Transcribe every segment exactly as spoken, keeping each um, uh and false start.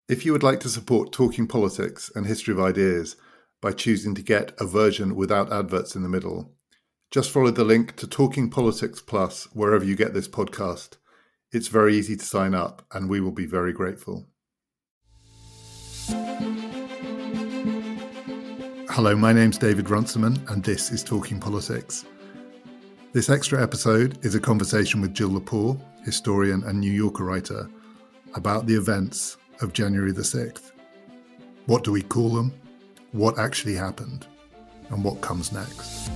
If you would like to support Talking Politics and History of Ideas by choosing to get a version without adverts in the middle, just follow the link to Talking Politics Plus wherever you get this podcast. It's very easy to sign up, and we will be very grateful. Hello, my name's David Runciman, and this is Talking Politics. This extra episode is a conversation with Jill Lepore, historian and New Yorker writer, about the events of January the sixth. What do we call them? What actually happened? And what comes next?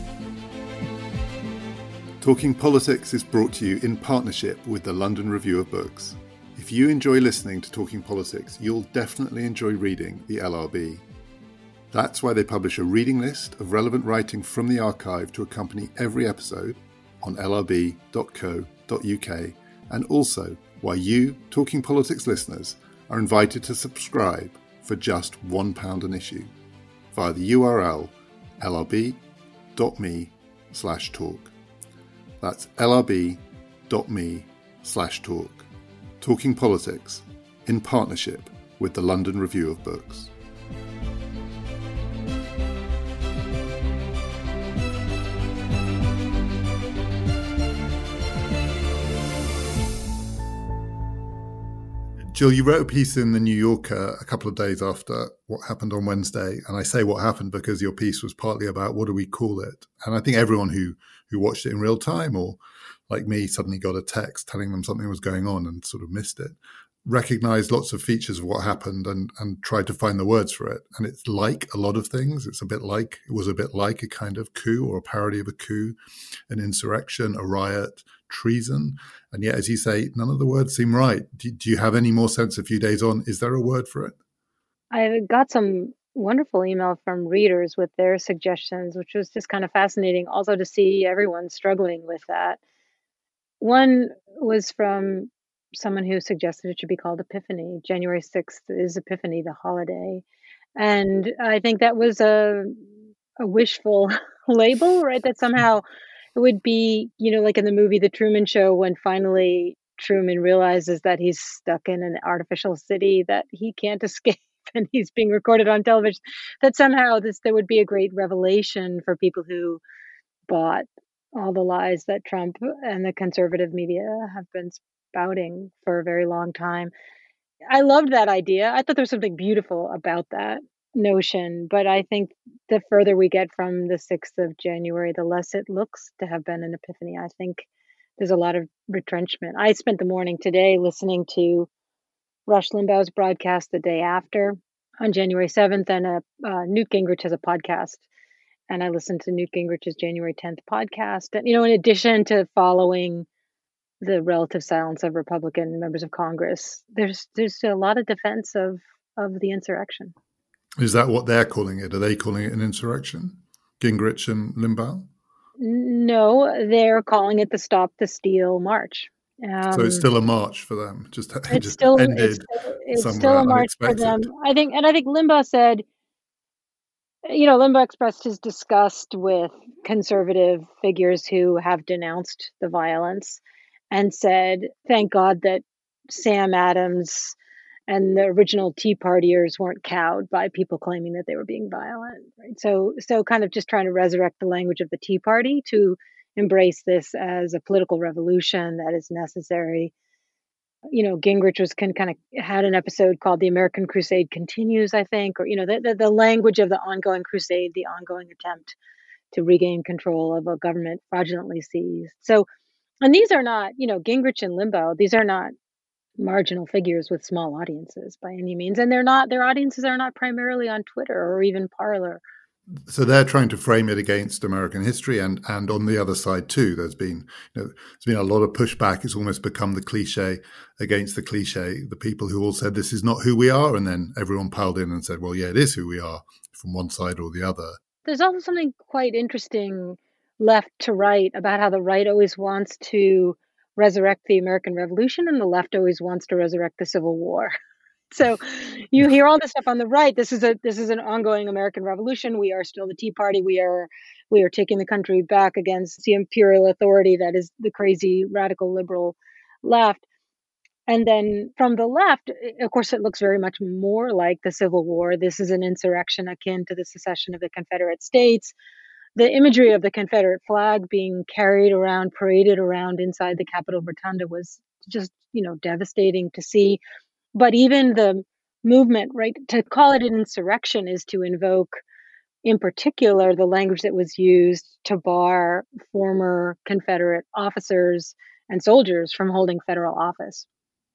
Talking Politics is brought to you in partnership with the London Review of Books. If you enjoy listening to Talking Politics, you'll definitely enjoy reading the L R B. That's why they publish a reading list of relevant writing from the archive to accompany every episode on l r b dot co dot u k, and also why you, Talking Politics listeners, are invited to subscribe for just one pound an issue via the U R L l r b dot m e slash talk. That's l r b dot m e slash talk. Talking Politics in partnership with the London Review of Books. Jill, you wrote a piece in The New Yorker a couple of days after what happened on Wednesday. And I say what happened because your piece was partly about what do we call it? And I think everyone who, who watched it in real time, or like me, suddenly got a text telling them something was going on and sort of missed it, recognized lots of features of what happened and, and tried to find the words for it. And it's like a lot of things. It's a bit like, it was a bit like a kind of coup or a parody of a coup, an insurrection, a riot, treason. And yet, as you say, none of the words seem right. Do, do you have any more sense a few days on? Is there a word for it? I got some wonderful email from readers with their suggestions, which was just kind of fascinating also to see everyone struggling with that. One was from someone who suggested it should be called Epiphany. January sixth is Epiphany, the holiday. And I think that was a, a wishful label, right? That somehow it would be, you know, like in the movie The Truman Show, when finally Truman realizes that he's stuck in an artificial city that he can't escape and he's being recorded on television, that somehow this there would be a great revelation for people who bought all the lies that Trump and the conservative media have been spouting for a very long time. I loved that idea. I thought there was something beautiful about that notion, but I think the further we get from the sixth of January, the less it looks to have been an epiphany. I think there's a lot of retrenchment. I spent the morning today listening to Rush Limbaugh's broadcast the day after on January seventh, and uh, uh, Newt Gingrich has a podcast, and I listened to Newt Gingrich's January tenth podcast. And, you know, in addition to following the relative silence of Republican members of Congress, there's there's a lot of defense of of the insurrection. Is that what they're calling it? Are they calling it an insurrection? Gingrich and Limbaugh? No, they're calling it the Stop the Steal March. Um, so it's still a march for them. Just, it's just still ended it's, it's still a march unexpected. For them. I think, and I think Limbaugh said, you know, Limbaugh expressed his disgust with conservative figures who have denounced the violence, and said, "Thank God that Sam Adams and the original Tea Partiers weren't cowed by people claiming that they were being violent." Right? So, so kind of just trying to resurrect the language of the Tea Party to embrace this as a political revolution that is necessary. You know, Gingrich was can kind of had an episode called "The American Crusade Continues," I think, or you know, the, the the language of the ongoing crusade, the ongoing attempt to regain control of a government fraudulently seized. So, and these are not, you know, Gingrich and Limbaugh, these are not marginal figures with small audiences by any means. And they're not, their audiences are not primarily on Twitter or even Parler. So they're trying to frame it against American history, and, and on the other side too, there's been, you know, there's been a lot of pushback. It's almost become the cliche against the cliche. The people who all said this is not who we are, and then everyone piled in and said, well, yeah, it is who we are, from one side or the other. There's also something quite interesting left to right about how the right always wants to resurrect the American Revolution and the left always wants to resurrect the Civil War. So you hear all this stuff on the right. This is a this is an ongoing American Revolution. We are still the Tea Party. We are we are taking the country back against the imperial authority that is the crazy radical liberal left. And then from the left, of course, it looks very much more like the Civil War. This is an insurrection akin to the secession of the Confederate States. The imagery of the Confederate flag being carried around, paraded around inside the Capitol Rotunda was just, you know, devastating to see. But even the movement, right, to call it an insurrection is to invoke, in particular, the language that was used to bar former Confederate officers and soldiers from holding federal office.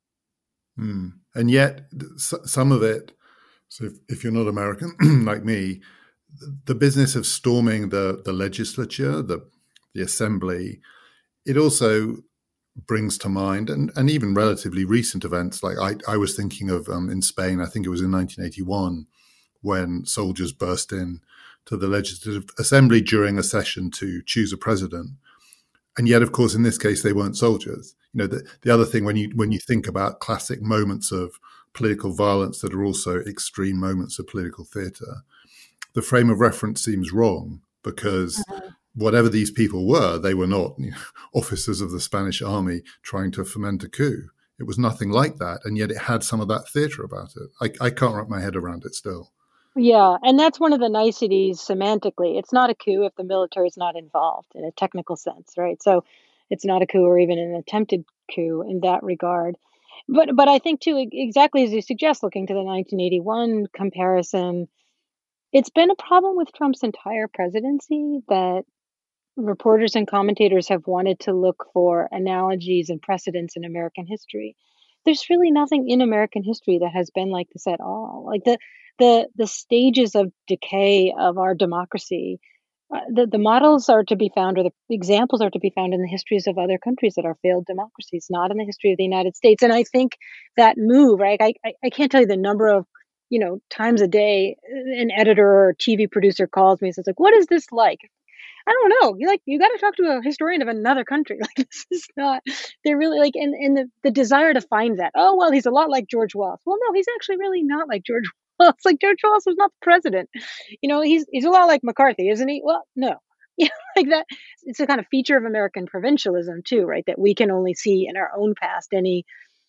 Mm. And yet, some of it, so if, if you're not American like me, the business of storming the, the legislature, the, the assembly, it also brings to mind, and, and even relatively recent events, like I, I was thinking of um, in Spain, I think it was in nineteen eighty-one, when soldiers burst in to the Legislative Assembly during a session to choose a president. And yet, of course, in this case, they weren't soldiers. You know, the, the other thing, when you when you think about classic moments of political violence that are also extreme moments of political theatre, the frame of reference seems wrong, because uh-huh. whatever these people were, they were not, you know, officers of the Spanish army trying to foment a coup. It was nothing like that, and yet it had some of that theatre about it. I, I can't wrap my head around it still. Yeah, and that's one of the niceties semantically. It's not a coup if the military is not involved in a technical sense, right? So it's not a coup or even an attempted coup in that regard. But but I think, too, exactly as you suggest, looking to the nineteen eighty-one comparison, it's been a problem with Trump's entire presidency that reporters and commentators have wanted to look for analogies and precedents in American history. There's really nothing in American history that has been like this at all. Like the the the stages of decay of our democracy, uh, the the models are to be found, or the examples are to be found in the histories of other countries that are failed democracies, not in the history of the United States. And I think that move, right? I I, I can't tell you the number of, you know, times a day an editor or T V producer calls me and says, like, "What is this like?" I don't know. You like you got to talk to a historian of another country. Like, this is not. They're really like, and and the the desire to find that. Oh well, he's a lot like George Wallace. Well, no, he's actually really not like George Wallace. Like, George Wallace was not the president. You know, he's he's a lot like McCarthy, isn't he? Well, no. Yeah, like that. It's a kind of feature of American provincialism too, right? That we can only see in our own past any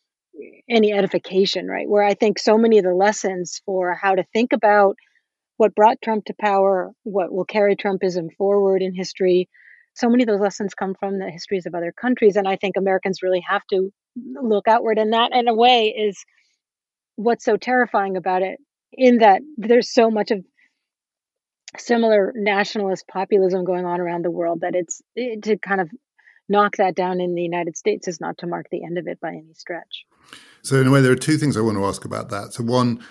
any edification, right? Where I think so many of the lessons for how to think about what brought Trump to power, what will carry Trumpism forward in history, so many of those lessons come from the histories of other countries. And I think Americans really have to look outward. And that, in a way, is what's so terrifying about it, in that there's so much of similar nationalist populism going on around the world that it's it, to kind of knock that down in the United States is not to mark the end of it by any stretch. So in a way, there are two things I want to ask about that. So one,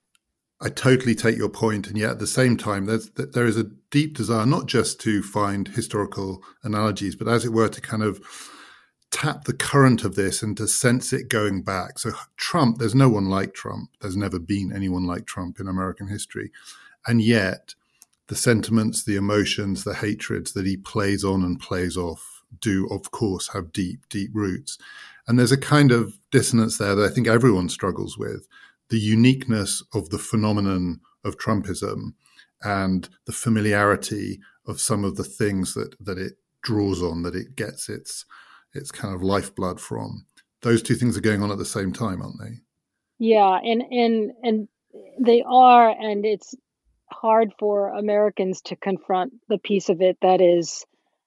I totally take your point, and yet at the same time, there's, there is a deep desire not just to find historical analogies, but as it were, to kind of tap the current of this and to sense it going back. So Trump, there's no one like Trump. There's never been anyone like Trump in American history. And yet the sentiments, the emotions, the hatreds that he plays on and plays off do, of course, have deep, deep roots. And there's a kind of dissonance there that I think everyone struggles with. The uniqueness of the phenomenon of Trumpism and the familiarity of some of the things that, that it draws on, that it gets its its kind of lifeblood from. Those two things are going on at the same time, aren't they? Yeah, and and and they are, and it's hard for Americans to confront the piece of it that is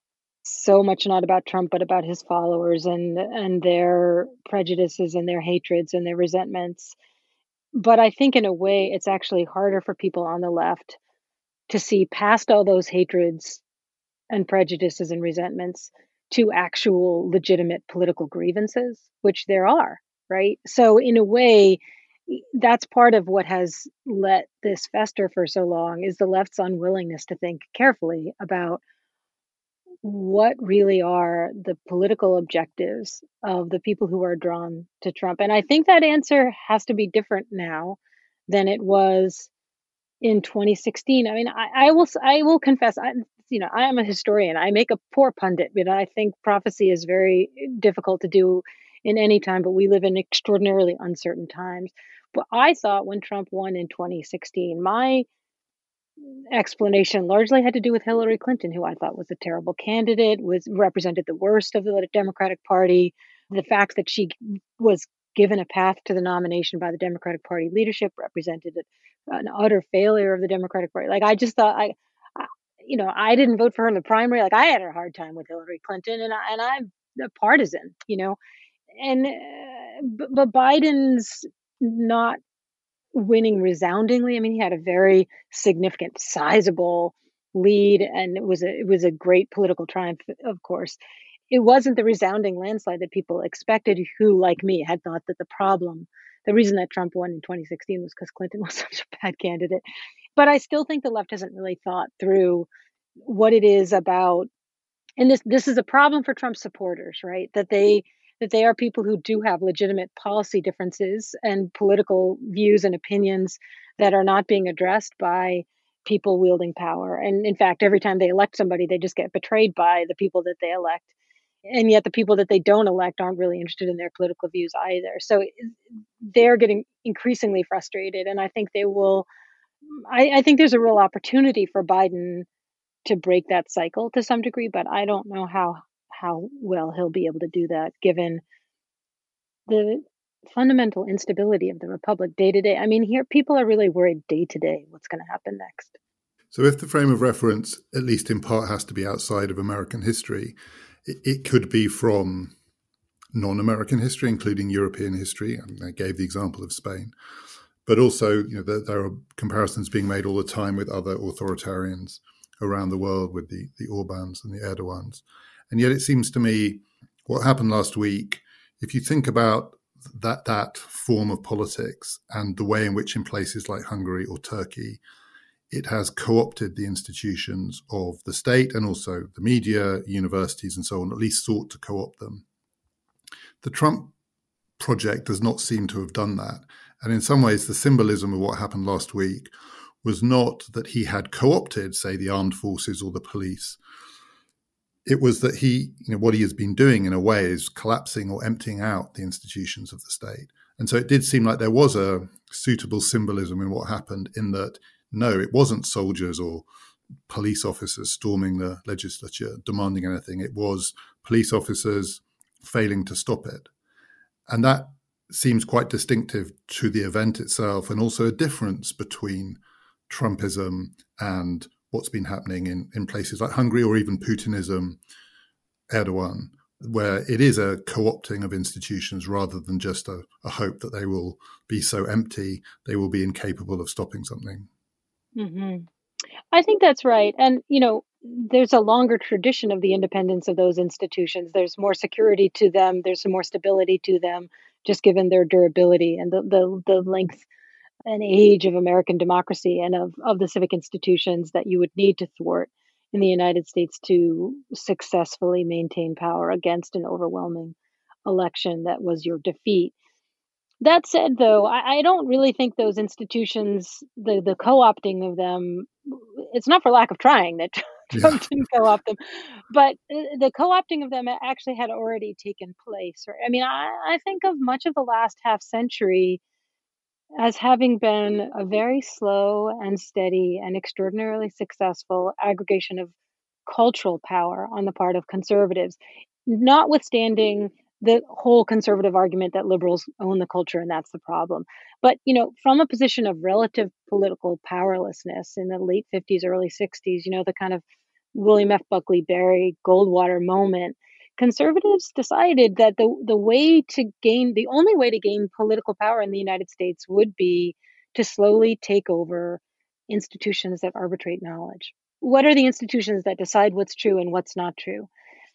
so much not about Trump, but about his followers and and their prejudices and their hatreds and their resentments. But I think in a way, it's actually harder for people on the left to see past all those hatreds and prejudices and resentments to actual legitimate political grievances, which there are, right? So in a way, that's part of what has let this fester for so long, is the left's unwillingness to think carefully about what really are the political objectives of the people who are drawn to Trump. And I think that answer has to be different now than it was in twenty sixteen. I mean, I, I will I will confess, I, you know, I am a historian. I make a poor pundit, but I think prophecy is very difficult to do in any time, but we live in extraordinarily uncertain times. But I thought when Trump won in twenty sixteen, my explanation largely had to do with Hillary Clinton, who I thought was a terrible candidate, was represented the worst of the Democratic Party. The fact that she was given a path to the nomination by the Democratic Party leadership, represented an utter failure of the Democratic Party. Like, I just thought, I, I you know, I didn't vote for her in the primary. Like, I had a hard time with Hillary Clinton, and I, and I'm a partisan, you know, and uh, but, but Biden's not winning resoundingly. I mean, he had a very significant, sizable lead, and it was a it was a great political triumph, of course. It wasn't the resounding landslide that people expected, who, like me, had thought that the problem, the reason that Trump won in twenty sixteen was because Clinton was such a bad candidate. But I still think the left hasn't really thought through what it is about, and this this is a problem for Trump supporters, right? That they that they are people who do have legitimate policy differences and political views and opinions that are not being addressed by people wielding power. And in fact, every time they elect somebody, they just get betrayed by the people that they elect. And yet the people that they don't elect aren't really interested in their political views either. So they're getting increasingly frustrated. And I think they will, I, I think there's a real opportunity for Biden to break that cycle to some degree, but I don't know how how well he'll be able to do that given the fundamental instability of the republic day to day. I mean, here people are really worried day to day what's going to happen next. So if the frame of reference, at least in part, has to be outside of American history, it, it could be from non-American history, including European history. And I gave the example of Spain. But also, you know, there, there are comparisons being made all the time with other authoritarians around the world, with the, the Orbans and the Erdogans. And yet it seems to me what happened last week, if you think about that that form of politics and the way in which in places like Hungary or Turkey, it has co-opted the institutions of the state and also the media, universities and so on, at least sought to co-opt them. The Trump project does not seem to have done that. And in some ways, the symbolism of what happened last week was not that he had co-opted, say, the armed forces or the police. It was that he, you know, what he has been doing in a way is collapsing or emptying out the institutions of the state. And so it did seem like there was a suitable symbolism in what happened, in that, no, it wasn't soldiers or police officers storming the legislature demanding anything. It was police officers failing to stop it. And that seems quite distinctive to the event itself, and also a difference between Trumpism and what's been happening in, in places like Hungary, or even Putinism, Erdogan, where it is a co-opting of institutions rather than just a, a hope that they will be so empty, they will be incapable of stopping something. Mm-hmm. I think that's right. And, you know, there's a longer tradition of the independence of those institutions. There's more security to them. There's some more stability to them, just given their durability and the, the, the length and age of American democracy and of, of the civic institutions that you would need to thwart in the United States to successfully maintain power against an overwhelming election that was your defeat. That said, though, I, I don't really think those institutions, the, the co-opting of them, it's not for lack of trying that Trump yeah. didn't co-opt them, but the co-opting of them actually had already taken place. I mean, I, I think of much of the last half century as having been a very slow and steady and extraordinarily successful aggregation of cultural power on the part of conservatives, notwithstanding the whole conservative argument that liberals own the culture and that's the problem. But, you know, from a position of relative political powerlessness in the late fifties, early sixties, you know, the kind of William F. Buckley, Barry Goldwater moment, conservatives decided that the the way to gain, the only way to gain political power in the United States would be to slowly take over institutions that arbitrate knowledge. What are the institutions that decide what's true and what's not true?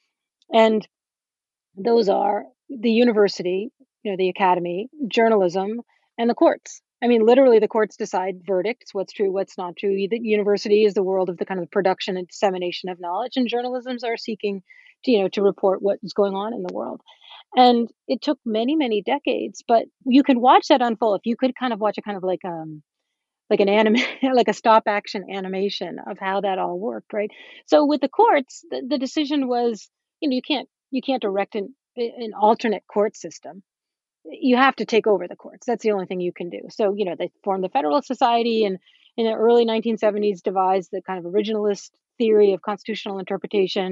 And those are the university, you know, the academy, journalism, and the courts. I mean, literally, the courts decide verdicts, what's true, what's not true. The university is the world of the kind of production and dissemination of knowledge, and journalisms are seeking to, you know, to report what is going on in the world. And it took many, many decades, but you could watch that unfold. If you could kind of watch a kind of like um like an anime, like a stop action animation of how that all worked, right? So with the courts, the, the decision was, you know, you can't you can't erect an an alternate court system. You have to take over the courts. That's the only thing you can do. So, you know, they formed the Federalist Society, and in the early nineteen seventies devised the kind of originalist theory of constitutional interpretation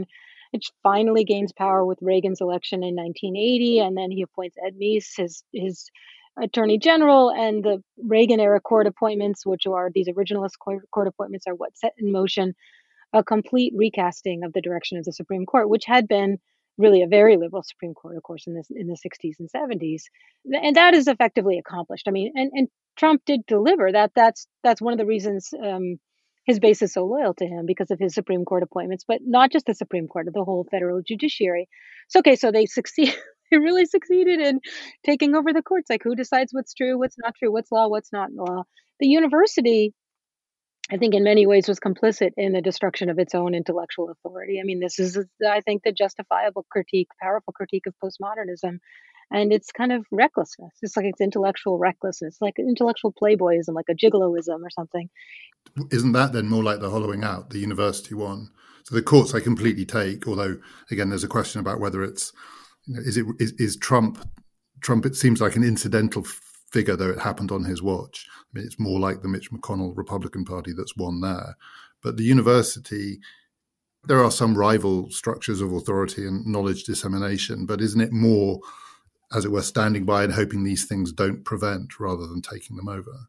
which finally gains power with Reagan's election in nineteen eighty. And then he appoints Ed Meese, his, his attorney general, and the Reagan era court appointments, which are these originalist court, court appointments, are what set in motion a complete recasting of the direction of the Supreme Court, which had been really a very liberal Supreme Court, of course, in the in the sixties and seventies, and that is effectively accomplished. I mean, and, and Trump did deliver. That that's that's one of the reasons um, his base is so loyal to him, because of his Supreme Court appointments, but not just the Supreme Court, the whole federal judiciary. So okay, so they succeed. They really succeeded in taking over the courts. Like, who decides what's true, what's not true, what's law, what's not law? The university, I think, in many ways was complicit in the destruction of its own intellectual authority. I mean, this is, I think, the justifiable critique, powerful critique of postmodernism. And it's kind of recklessness. It's like it's intellectual recklessness, like intellectual playboyism, like a gigoloism or something. Isn't that then more like the hollowing out, the university one? So the courts I completely take, although, again, there's a question about whether it's, you know, is it is, is Trump, Trump, it seems like an incidental figure, though it happened on his watch. I mean, it's more like the Mitch McConnell Republican Party that's won there. But the university, there are some rival structures of authority and knowledge dissemination, but isn't it more, as it were, standing by and hoping these things don't prevent rather than taking them over?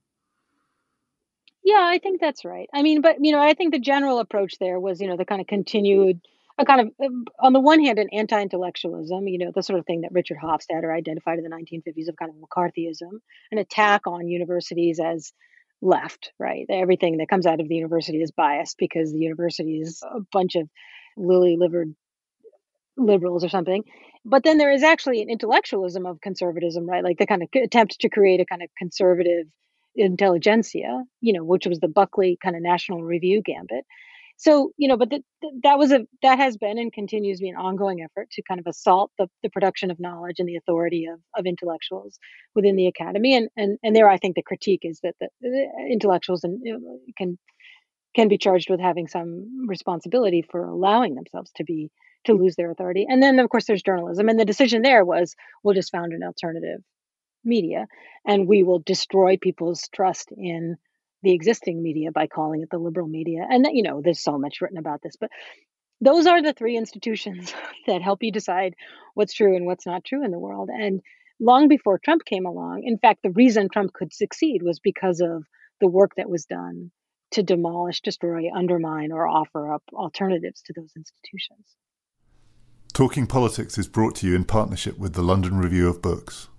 Yeah, I think that's right. I mean, but, you know, I think the general approach there was, you know, the kind of continued, a kind of, um, on the one hand, an anti-intellectualism, you know, the sort of thing that Richard Hofstadter identified in the nineteen fifties of kind of McCarthyism, an attack on universities as left, right? Everything that comes out of the university is biased because the university is a bunch of lily-livered liberals or something. But then there is actually an intellectualism of conservatism, right? Like the kind of attempt to create a kind of conservative intelligentsia, you know, which was the Buckley kind of National Review gambit. So, you know, but the, the, that was a that has been and continues to be an ongoing effort to kind of assault the, the production of knowledge and the authority of, of intellectuals within the academy. And and and there, I think the critique is that the, the intellectuals and, you know, can can be charged with having some responsibility for allowing themselves to be to lose their authority. And then, of course, there's journalism, and the decision there was, we'll just found an alternative media, and we will destroy people's trust in the existing media by calling it the liberal media. And, you know, there's so much written about this, but those are the three institutions that help you decide what's true and what's not true in the world. And long before Trump came along, in fact, the reason Trump could succeed was because of the work that was done to demolish, destroy, undermine, or offer up alternatives to those institutions. Talking Politics is brought to you in partnership with the London Review of Books.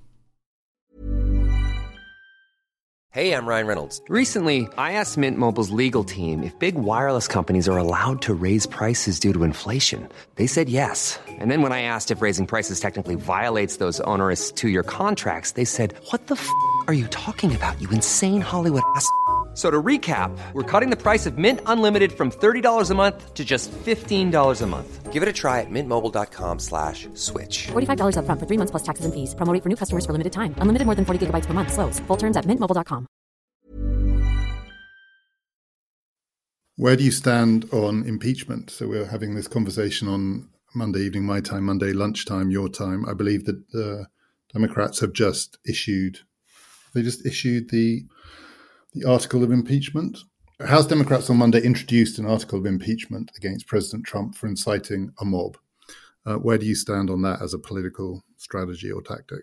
Hey, I'm Ryan Reynolds. Recently, I asked Mint Mobile's legal team if big wireless companies are allowed to raise prices due to inflation. They said yes. And then when I asked if raising prices technically violates those onerous two-year contracts, they said, what the f*** are you talking about, you insane Hollywood ass f- So to recap, we're cutting the price of Mint Unlimited from thirty dollars a month to just fifteen dollars a month. Give it a try at mintmobile.com slash switch. forty-five dollars up front for three months plus taxes and fees. Promo rate for new customers for limited time. Unlimited more than forty gigabytes per month. Slows full terms at mint mobile dot com. Where do you stand on impeachment? So we're having this conversation on Monday evening, my time, Monday lunchtime, your time. I believe that the Democrats have just issued, they just issued the the article of impeachment. House Democrats on Monday introduced an article of impeachment against President Trump for inciting a mob. Uh, where do you stand on that as a political strategy or tactic?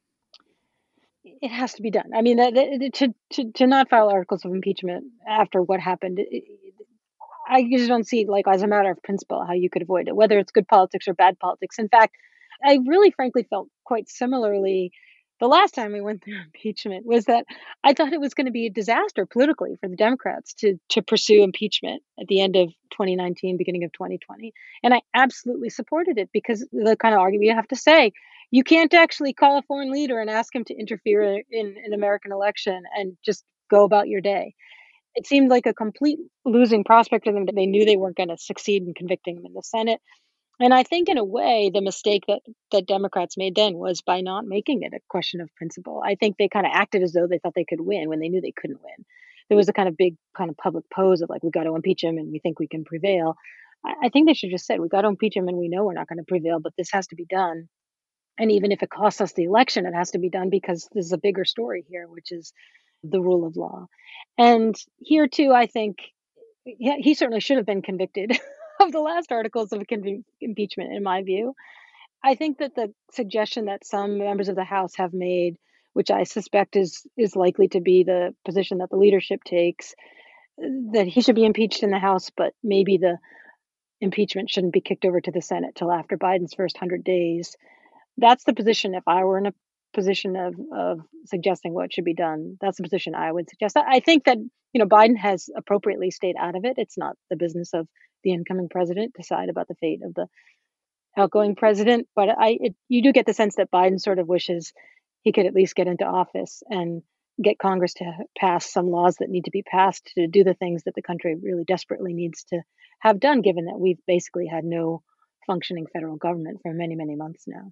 It has to be done. I mean, that, that, to, to to not file articles of impeachment after what happened, it, I just don't see, like, as a matter of principle, how you could avoid it, whether it's good politics or bad politics. In fact, I really, frankly, felt quite similarly the last time we went through impeachment, was that I thought it was going to be a disaster politically for the Democrats to to pursue impeachment at the end of twenty nineteen, beginning of twenty twenty. And I absolutely supported it, because the kind of argument you have to say, you can't actually call a foreign leader and ask him to interfere in an American election and just go about your day. It seemed like a complete losing prospect for them. They knew they weren't going to succeed in convicting him in the Senate. And I think, in a way, the mistake that, that Democrats made then was by not making it a question of principle. I think they kind of acted as though they thought they could win when they knew they couldn't win. There was a kind of big kind of public pose of, like, we got to impeach him and we think we can prevail. I, I think they should just say, we got to impeach him and we know we're not going to prevail, but this has to be done. And even if it costs us the election, it has to be done, because there's a bigger story here, which is the rule of law. And here, too, I think, yeah, he certainly should have been convicted. of the last articles of con- impeachment, in my view. I think that the suggestion that some members of the House have made, which I suspect is is likely to be the position that the leadership takes, that he should be impeached in the House, but maybe the impeachment shouldn't be kicked over to the Senate till after Biden's first one hundred days. That's the position, if I were in a position of, of suggesting what should be done, that's the position I would suggest. I think that, you know, Biden has appropriately stayed out of it. It's not the business of the incoming president to decide about the fate of the outgoing president. But I, it, you do get the sense that Biden sort of wishes he could at least get into office and get Congress to pass some laws that need to be passed to do the things that the country really desperately needs to have done, given that we've basically had no functioning federal government for many, many months now.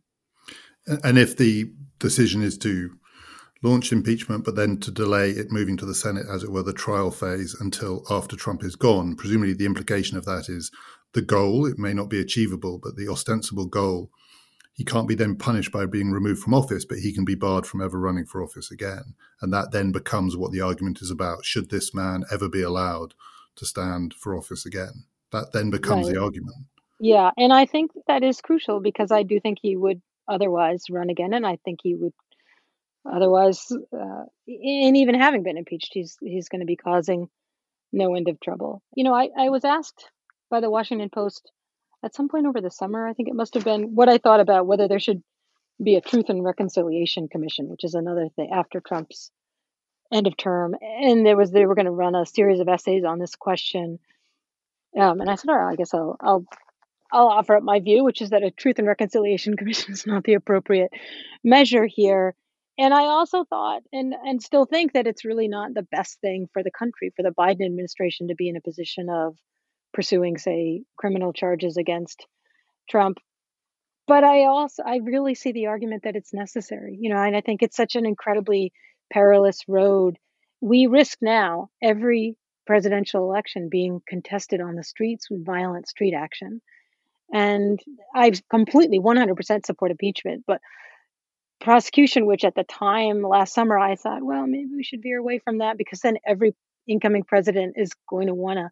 And if the decision is to launch impeachment, but then to delay it moving to the Senate, as it were, the trial phase until after Trump is gone, presumably the implication of that is the goal, it may not be achievable, but the ostensible goal, he can't be then punished by being removed from office, but he can be barred from ever running for office again. And that then becomes what the argument is about. Should this man ever be allowed to stand for office again? That then becomes right. the argument. Yeah, and I think that is crucial because I do think he would otherwise run again, and I think he would otherwise, uh, and even having been impeached, he's he's going to be causing no end of trouble. You know, I, I was asked by the Washington Post at some point over the summer, I think it must have been, what I thought about whether there should be a Truth and Reconciliation Commission, which is another thing after Trump's end of term, and there was they were going to run a series of essays on this question, um, and I said, all right, I guess I'll I'll. I'll offer up my view, which is that a Truth and Reconciliation Commission is not the appropriate measure here. And I also thought and, and still think that it's really not the best thing for the country, for the Biden administration to be in a position of pursuing, say, criminal charges against Trump. But I also, I really see the argument that it's necessary, you know, and I think it's such an incredibly perilous road. We risk now every presidential election being contested on the streets with violent street action. And I completely one hundred percent support impeachment, but prosecution, which at the time last summer, I thought, well, maybe we should veer away from that because then every incoming president is going to want to,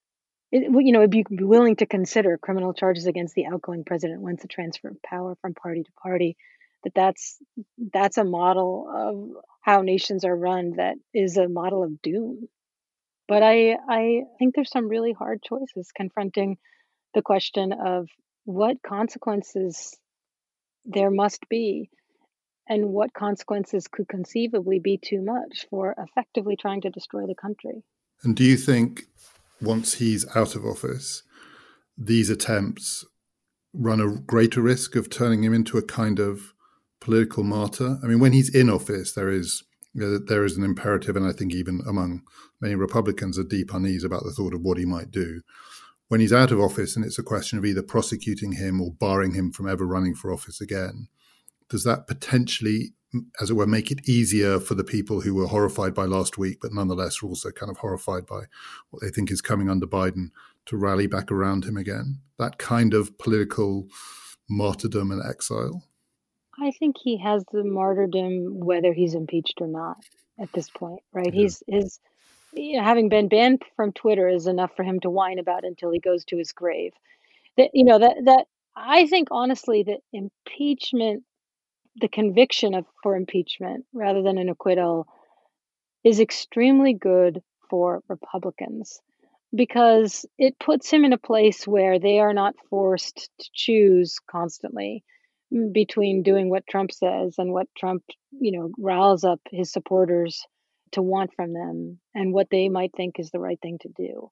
you know, be willing to consider criminal charges against the outgoing president once the transfer of power from party to party, that that's, that's a model of how nations are run that is a model of doom. But I, I think there's some really hard choices confronting the question of what consequences there must be and what consequences could conceivably be too much for effectively trying to destroy the country. And do you think once he's out of office, these attempts run a greater risk of turning him into a kind of political martyr? I mean, when he's in office, there is there is an imperative, and I think even among many Republicans, a deep unease about the thought of what he might do. When he's out of office and it's a question of either prosecuting him or barring him from ever running for office again, does that potentially, as it were, make it easier for the people who were horrified by last week, but nonetheless are also kind of horrified by what they think is coming under Biden, to rally back around him again? That kind of political martyrdom and exile? I think he has the martyrdom whether he's impeached or not at this point, right? Yeah. He's his... You know, having been banned from Twitter is enough for him to whine about until he goes to his grave. That, you know, that that I think honestly that impeachment, the conviction of for impeachment rather than an acquittal, is extremely good for Republicans because it puts him in a place where they are not forced to choose constantly between doing what Trump says and what Trump, you know, riles up his supporters to want from them and what they might think is the right thing to do.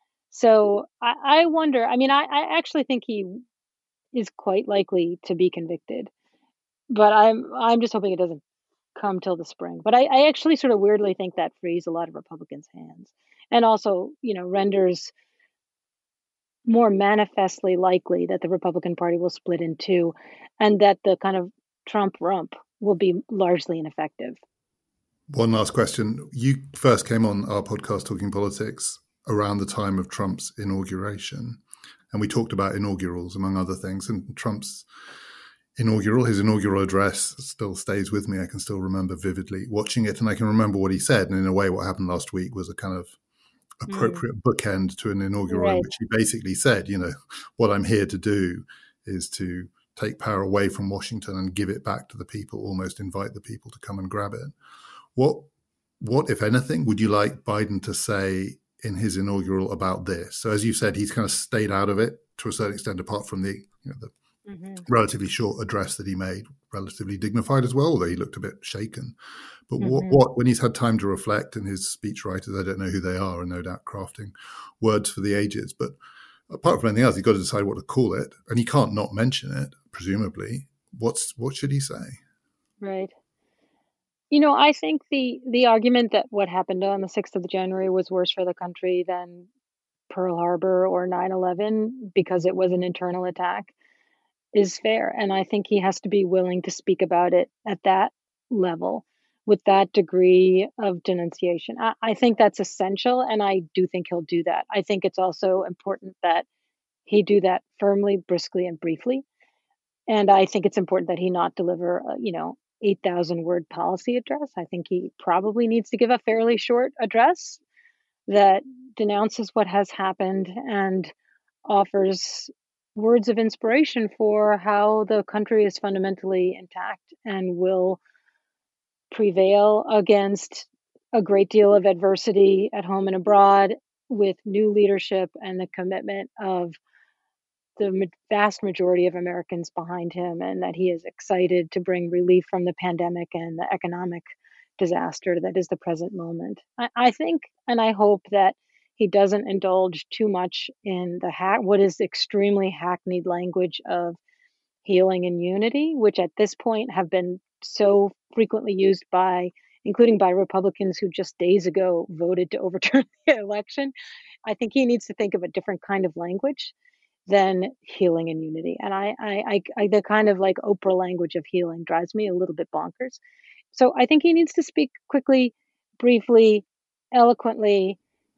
So I, I wonder, I mean, I, I actually think he is quite likely to be convicted, but I'm I'm just hoping it doesn't come till the spring. But I, I actually sort of weirdly think that frees a lot of Republicans' hands and also, you know, renders more manifestly likely that the Republican Party will split in two and that the kind of Trump rump will be largely ineffective. One last question. You first came on our podcast, Talking Politics, around the time of Trump's inauguration. And we talked about inaugurals, among other things. And Trump's inaugural, his inaugural address still stays with me. I can still remember vividly watching it. And I can remember what he said. And in a way, what happened last week was a kind of appropriate mm. bookend to an inaugural right. in which he basically said, you know, what I'm here to do is to take power away from Washington and give it back to the people, almost invite the people to come and grab it. What, what, if anything, would you like Biden to say in his inaugural about this? So as you said, he's kind of stayed out of it to a certain extent, apart from the, you know, the mm-hmm. relatively short address that he made, relatively dignified as well, although he looked a bit shaken. But mm-hmm. what, what, when he's had time to reflect, and his speechwriters, I don't know who they are, are no doubt crafting words for the ages. But apart from anything else, he's got to decide what to call it, and he can't not mention it, presumably. What's what should he say? Right. You know, I think the the argument that what happened on the sixth of January was worse for the country than Pearl Harbor or nine eleven because it was an internal attack is fair. And I think he has to be willing to speak about it at that level with that degree of denunciation. I, I think that's essential, and I do think he'll do that. I think it's also important that he do that firmly, briskly, and briefly. And I think it's important that he not deliver, a, you know, eight thousand word policy address. I think he probably needs to give a fairly short address that denounces what has happened and offers words of inspiration for how the country is fundamentally intact and will prevail against a great deal of adversity at home and abroad with new leadership and the commitment of the vast majority of Americans behind him, and that he is excited to bring relief from the pandemic and the economic disaster that is the present moment. I, I think, and I hope that he doesn't indulge too much in the ha- what is extremely hackneyed language of healing and unity, which at this point have been so frequently used by, including by Republicans who just days ago voted to overturn the election. I think he needs to think of a different kind of language than healing and unity. And I, I, I, I the kind of like Oprah language of healing drives me a little bit bonkers. So I think he needs to speak quickly, briefly, eloquently,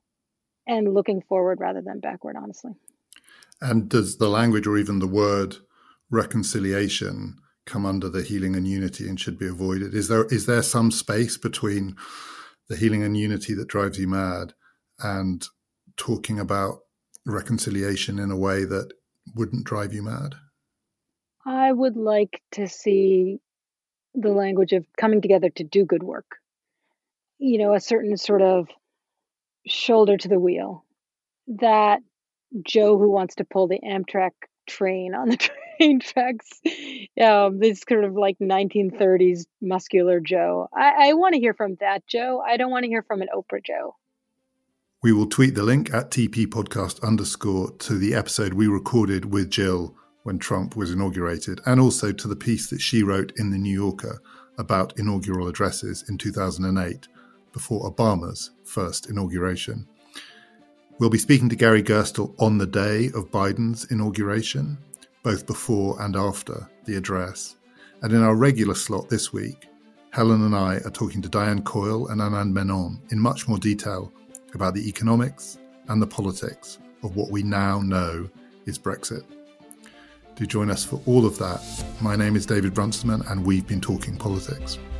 and looking forward rather than backward, honestly. And does the language or even the word reconciliation come under the healing and unity and should be avoided? Is there is there some space between the healing and unity that drives you mad and talking about reconciliation in a way that wouldn't drive you mad? I would like to see the language of coming together to do good work. You know, a certain sort of shoulder to the wheel. That Joe who wants to pull the Amtrak train on the train tracks, um, this sort of like nineteen thirties muscular Joe. I, I want to hear from that Joe. I don't want to hear from an Oprah Joe. We will tweet the link at T P podcast underscore to the episode we recorded with Jill when Trump was inaugurated, and also to the piece that she wrote in The New Yorker about inaugural addresses in two thousand eight, before Obama's first inauguration. We'll be speaking to Gary Gerstle on the day of Biden's inauguration, both before and after the address. And in our regular slot this week, Helen and I are talking to Diane Coyle and Anand Menon in much more detail about the economics and the politics of what we now know is Brexit. Do join us for all of that. My name is David Brunstman, and we've been talking politics.